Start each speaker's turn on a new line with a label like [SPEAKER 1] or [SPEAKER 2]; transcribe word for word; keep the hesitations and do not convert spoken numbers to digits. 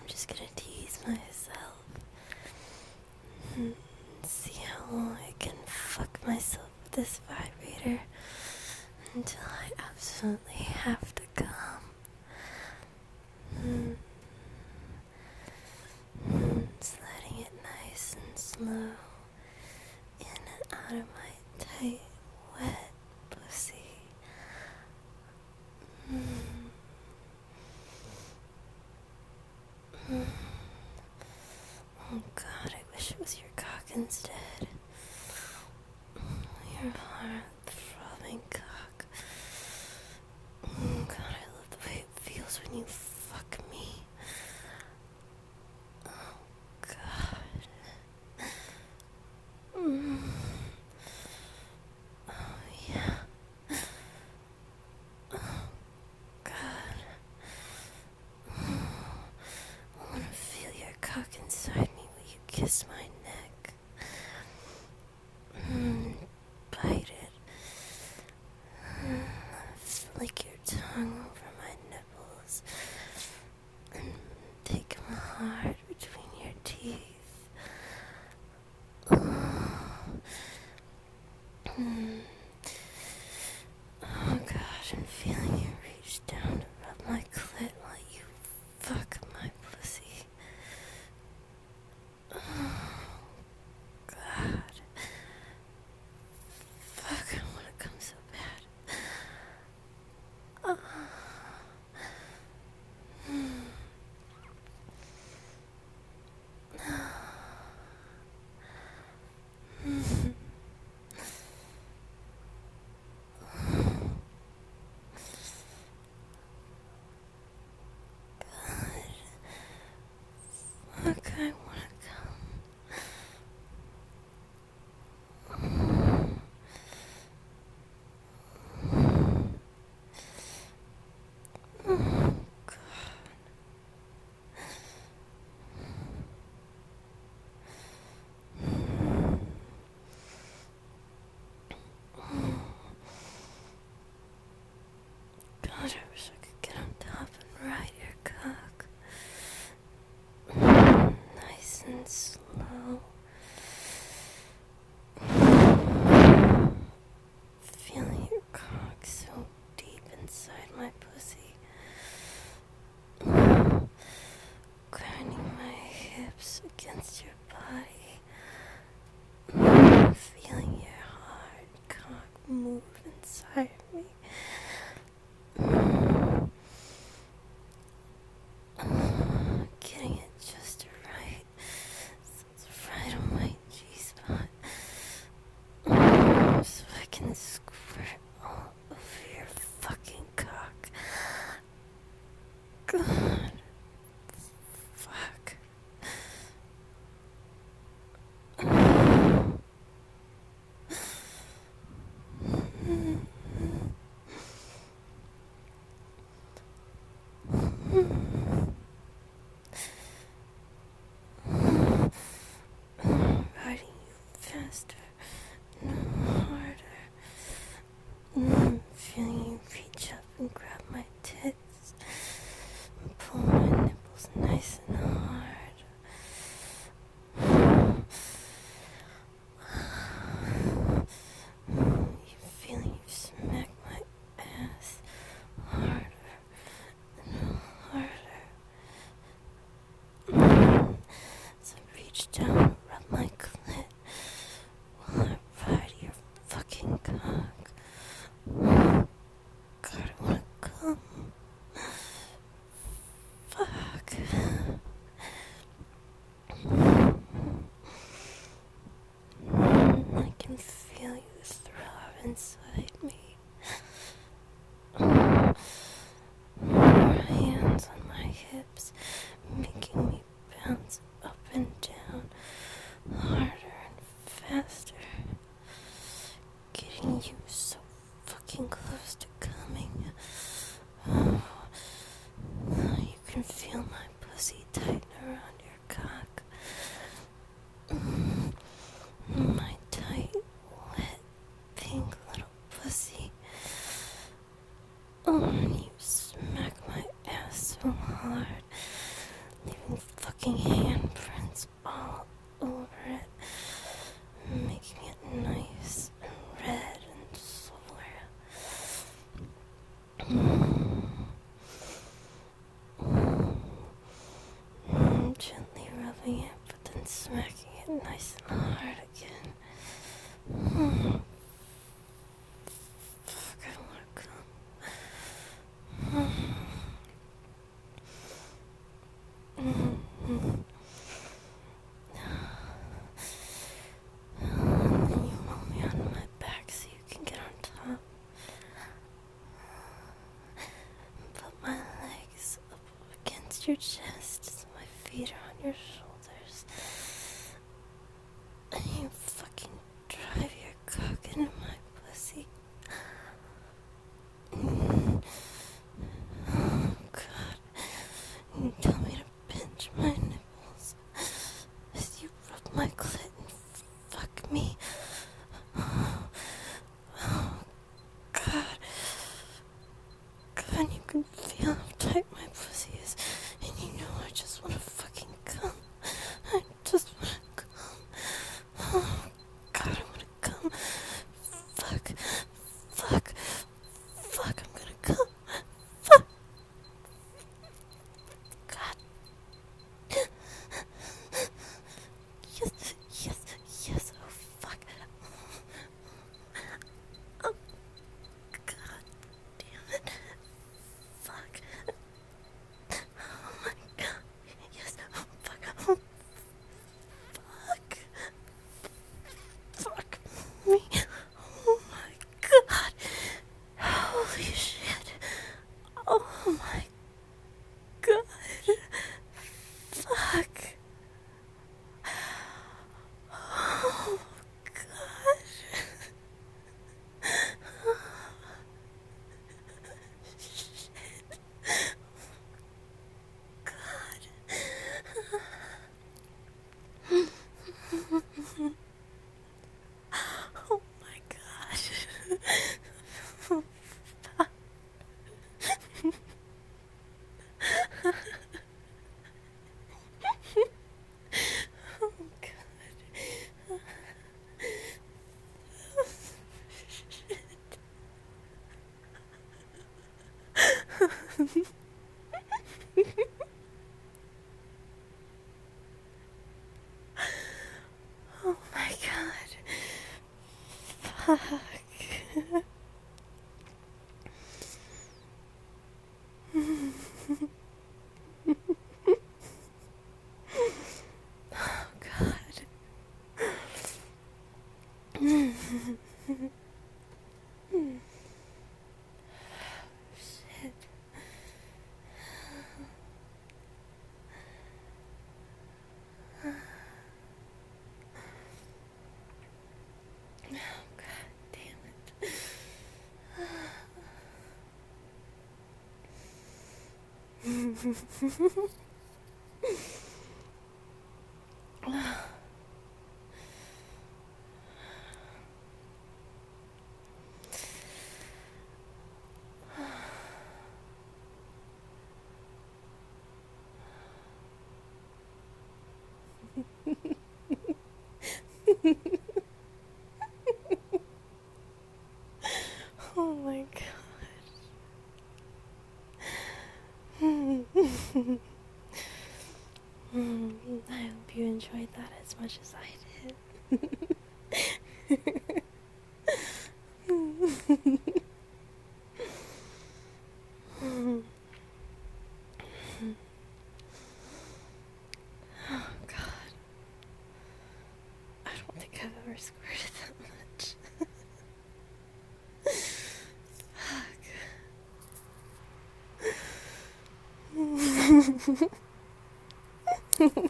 [SPEAKER 1] just gonna tease myself. And see how long I can fuck myself with this vibrator until I absolutely have to come. Mm. Mm. Sliding it nice and slow in and out of my tight, wet pussy. Mm. Mm. Oh God, I wish it was your cock instead. Your hard, throbbing cock. Oh God, I love the way it feels when you fuck me. Oh God. Mm. Oh yeah. Oh God. I want to feel your cock inside me while you kiss my neck. Mm. Bite it. Mm. Flick your tongue over my nipples. And take them hard between your teeth. Oh. Mm. Oh gosh, I'm feeling you reach down to rub my clit while you fuck my pussy. Oh God. Fuck, I want to come so bad. Oh. Mm. Mm. Fuck, I wanna come. Oh, God. God, I wish I could get on top and ride your cock. Nice and slow. Feeling your cock so deep inside my pussy. Grinding my hips against your body. Feeling your hard cock move inside me. Getting it just right. So it's right on my G-spot. So I can squirt all over your fucking cock. God. Fuck. Riding you faster, no harder. Mm, feeling you reach up and grab my tits and pull my nipples nice and hard. You feeling you smack my ass harder and harder. So reach down and rub my clit while I ride your fucking cock. God, I wanna come. Fuck. I can feel you throb inside me. Your hands on my hips, making me bounce up and down, harder and faster. Getting you so fucking close to coming. Oh, you can feel my pussy tighten around your cock. Mm, my tight, wet, pink little pussy. Oh, and you smack my ass so hard, leaving fucking handprints all over it, making it nice and red and sore. Gently rubbing it, but then smacking it nice and hard again. Fuck, I wanna come. Then you roll me on my back so you can get on top. Put my legs up against your chest so my feet are on your shoulders. And you fucking drive your cock into my pussy. Oh God. You tell me to pinch my nipples as you rub my clit and fuck me. Oh God. God, you can feel how tight my pussy is. And you know I just wanna fucking come. I just wanna come. Oh God, I wanna come. Fuck. Fuck. Fuck, I'm gonna come. Fuck. God. Yes, yes, yes. Oh, fuck. Oh, God damn it. Fuck. Oh, my God. Yes. Oh, fuck. Oh, fuck. Fuck me. Oh, my God. Holy shit. Oh, my God. Fuck. Oh, God. Shit. God. Oh, my God. Oh, God. Oh, my God. Fuck. Oh, God. Shit. Oh, God damn it. Oh, my God. Mm, I hope you enjoyed that as much as I did. Oh, God. I don't think I've ever squirted that much. Fuck.